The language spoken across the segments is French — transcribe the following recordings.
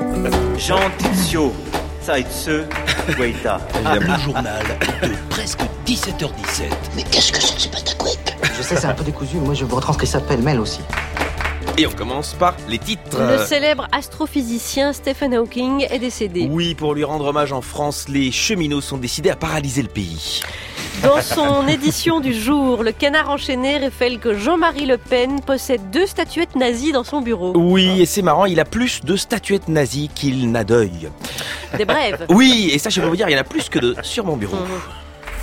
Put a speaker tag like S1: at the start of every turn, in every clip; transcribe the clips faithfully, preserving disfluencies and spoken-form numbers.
S1: Jean Tizio, Zaitse, Guaita.
S2: Le journal de presque dix-sept heures dix-sept.
S3: Mais qu'est-ce que c'est que ce Patacouec?
S4: Je sais, c'est un peu décousu, moi je vous retranscris ça pêle-mêle aussi.
S5: Et on commence par les titres.
S6: Le célèbre astrophysicien Stephen Hawking est décédé.
S5: Oui, pour lui rendre hommage en France, les cheminots sont décidés à paralyser le pays.
S6: Dans son édition du jour, le Canard enchaîné révèle que Jean-Marie Le Pen possède deux statuettes nazies dans son bureau.
S5: Oui, et c'est marrant, il a plus de statuettes nazies qu'il n'a d'œil.
S6: Des brèves.
S5: Oui, et ça je peux vous dire, il y en a plus que deux sur mon bureau.
S6: Mmh.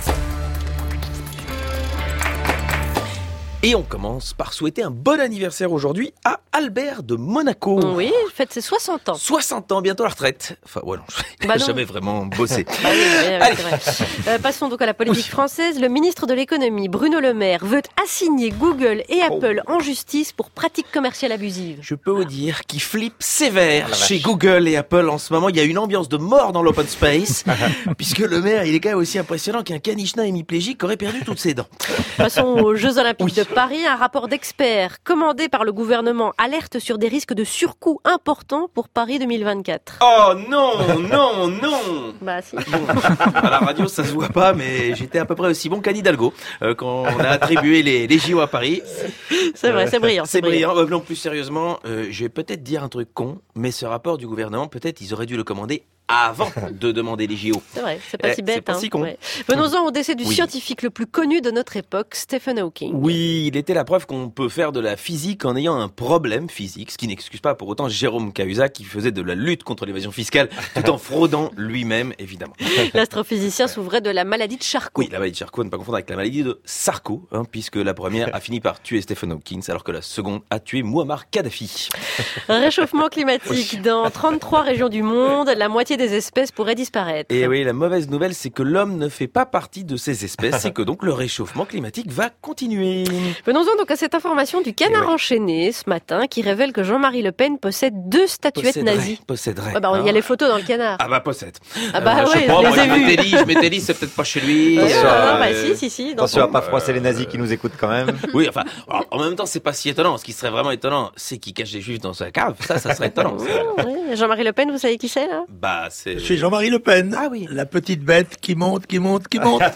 S5: Et on commence par souhaiter un bon anniversaire aujourd'hui à Albert de Monaco.
S6: Oui, il fête ses soixante ans.
S5: soixante ans, bientôt la retraite. Enfin, ouais, non, je
S6: bah
S5: n'ai jamais vraiment bossé.
S6: Bah oui, oui, oui, c'est vrai. Euh, passons donc à la politique française. Le ministre de l'économie, Bruno Le Maire, veut assigner Google et Apple oh. en justice pour pratiques commerciales abusives.
S5: Je peux vous dire qu'il flippe sévère ah, chez Google et Apple en ce moment. Il y a une ambiance de mort dans l'open space, puisque Le Maire, il est quand même aussi impressionnant qu'un canichena hémiplégique qui aurait perdu toutes ses dents.
S6: Passons aux Jeux Olympiques oui. de Paris, un rapport d'experts commandé par le gouvernement alerte sur des risques de surcoût importants pour Paris deux mille vingt-quatre.
S5: Oh non, non, non.
S6: Bah si.
S5: Bon, à la radio ça se voit pas, mais j'étais à peu près aussi bon qu'Anne Hidalgo euh, quand on a attribué les, les J O à Paris.
S6: C'est vrai, c'est brillant.
S5: C'est brillant. brillant. Non, plus sérieusement, euh, je vais peut-être dire un truc con, mais ce rapport du gouvernement, peut-être ils auraient dû le commander avant de demander les J O.
S6: C'est vrai, c'est pas
S5: eh,
S6: si bête.
S5: C'est pas
S6: hein.
S5: si con.
S6: Ouais. Venons-en au décès du
S5: oui.
S6: scientifique le plus connu de notre époque, Stephen Hawking.
S5: Oui, il était la preuve qu'on peut faire de la physique en ayant un problème physique, ce qui n'excuse pas pour autant Jérôme Cahuzac qui faisait de la lutte contre l'évasion fiscale tout en fraudant lui-même, évidemment.
S6: L'astrophysicien souffrait de la maladie de Charcot.
S5: Oui, la maladie de Charcot, à ne pas confondre avec la maladie de Sarko, hein, puisque la première a fini par tuer Stephen Hawking, alors que la seconde a tué Muammar Kadhafi.
S6: Réchauffement climatique. Dans trente-trois régions du monde, la moitié des espèces pourraient disparaître.
S5: Et oui, la mauvaise nouvelle, c'est que l'homme ne fait pas partie de ces espèces et que donc le réchauffement climatique va continuer.
S6: Venons-en donc à cette information du Canard
S5: oui.
S6: enchaîné ce matin qui révèle que Jean-Marie Le Pen possède deux statuettes
S5: posséderait,
S6: nazies.
S5: Posséderait.
S6: Ah bah, il y a les photos dans le Canard.
S5: Ah bah possède.
S6: Ah bah
S5: euh,
S6: oui,
S5: je sais pas,
S6: je
S5: moi,
S6: les ai
S5: je
S6: vus.
S5: m'étais dit, je m'étais dit, c'est peut-être pas chez lui.
S6: Ouais,
S5: euh,
S6: non, bah si, si, si.
S7: Attention à
S6: son...
S7: pas froisser les nazis qui nous écoutent quand même.
S5: Oui, enfin, alors, en même temps, c'est pas si étonnant. Ce qui serait vraiment étonnant, c'est qu'il cache des juifs dans sa cave. Ça, ça serait étonnant.
S6: Oui, Jean-Marie Le Pen, vous savez qui c'est là?
S5: Bah, c'est...
S8: Je suis Jean-Marie Le Pen.
S5: Ah oui.
S8: La petite bête qui monte, qui monte, qui monte.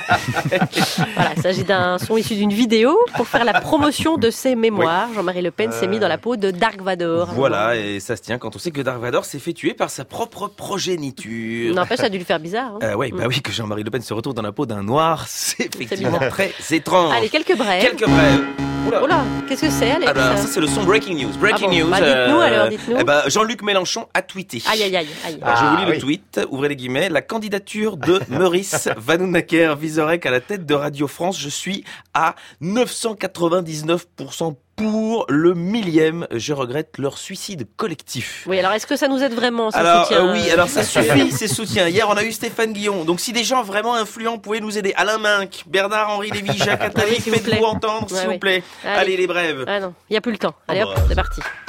S6: Voilà, il s'agit d'un son issu d'une vidéo pour faire la promotion de ses mémoires. Oui. Jean-Marie Le Pen euh... s'est mis dans la peau de Dark Vador.
S5: Voilà, et ça se tient quand on sait que Dark Vador s'est fait tuer par sa propre progéniture.
S6: N'empêche, ça a dû lui faire bizarre. Hein.
S5: Euh, oui, bah oui, que Jean-Marie Le Pen se retrouve dans la peau d'un noir, c'est effectivement c'est très étrange.
S6: Allez, quelques brèves.
S5: Quelques brèves.
S6: Oula, Oula qu'est-ce que c'est, Alex?
S5: Ah bah, ça c'est le son Breaking News. Breaking
S6: ah bon,
S5: News.
S6: Bah, dites-nous
S5: euh,
S6: alors, dites-nous.
S5: Eh bah, Jean-Luc Mélenchon a tweeté.
S6: Aïe, aïe, aïe. aïe.
S5: Alors, je vous lis
S7: ah,
S5: le
S7: oui.
S5: tweet, ouvrez les guillemets. La candidature de Meurice Vanhoenacker Vizorek à la tête de Radio France, je suis à neuf cent quatre-vingt-dix-neuf pour cent pour le millième. Je regrette leur suicide collectif.
S6: Oui, alors est-ce que ça nous aide vraiment, ce
S5: alors,
S6: soutien
S5: euh, Oui, alors ça suffit, ces soutiens. Hier, on a eu Stéphane Guillon. Donc, si des gens vraiment influents pouvaient nous aider, Alain Minck, Bernard-Henri Lévy, Jacques Attali,
S6: oui,
S5: faites-vous entendre,
S6: ouais,
S5: s'il
S6: oui.
S5: vous plaît.
S6: Allez,
S5: Allez les brèves.
S6: Ah non, il n'y a plus le temps. Allez hop, c'est parti.